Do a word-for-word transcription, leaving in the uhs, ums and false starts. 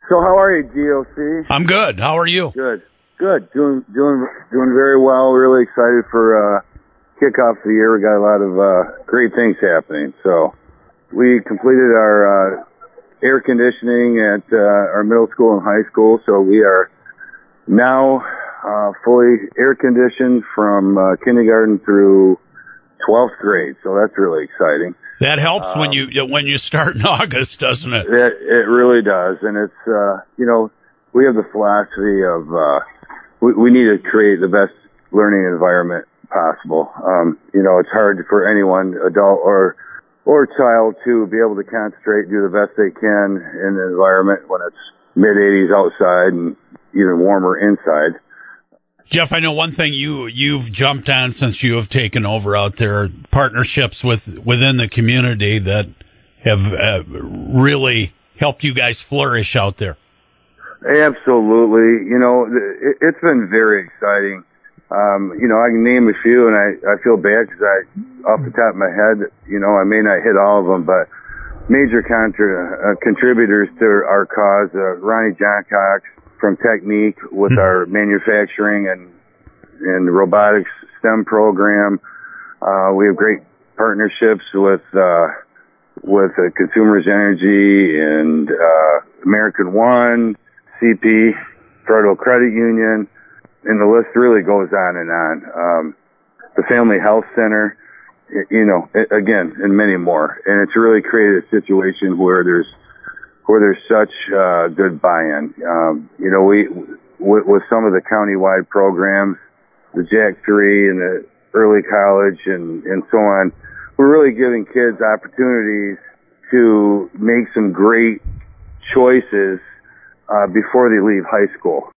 So how are you, G O C? I'm good. How are you? Good. Good. Doing doing doing very well. Really excited for uh kickoff of the year. We got a lot of uh great things happening. So we completed our uh air conditioning at uh, our middle school and high school. So we are now uh fully air conditioned from uh, kindergarten through twelfth grade. So that's really exciting. That helps um, when you when you start in August, doesn't it? It, it really does. And it's, uh, you know, we have the philosophy of, uh, we, we need to create the best learning environment possible. Um, you know, it's hard for anyone, adult or, or child, to be able to concentrate, do the best they can in the environment when it's mid eighties outside and even warmer inside. Jeff, I know one thing you, you've jumped on since you have taken over out there, partnerships with within the community that have uh, really helped you guys flourish out there. Absolutely. You know, it, it's been very exciting. Um, you know, I can name a few, and I, I feel bad because I, off the top of my head, you know, I may not hit all of them, but major contra- uh, contributors to our cause, uh, Ronnie Johncox from Technique with mm-hmm. our manufacturing and, and robotics STEM program. Uh, we have great partnerships with, uh, with uh, Consumers Energy and, uh, American One, C P, Federal Credit Union, and the list really goes on and on. Um, the Family Health Center, you know, again, and many more. And it's really created a situation where there's, where there's such uh, good buy-in. Um, you know, we with, with some of the county-wide programs, the Jack three and the early college and, and so on, we're really giving kids opportunities to make some great choices uh, before they leave high school.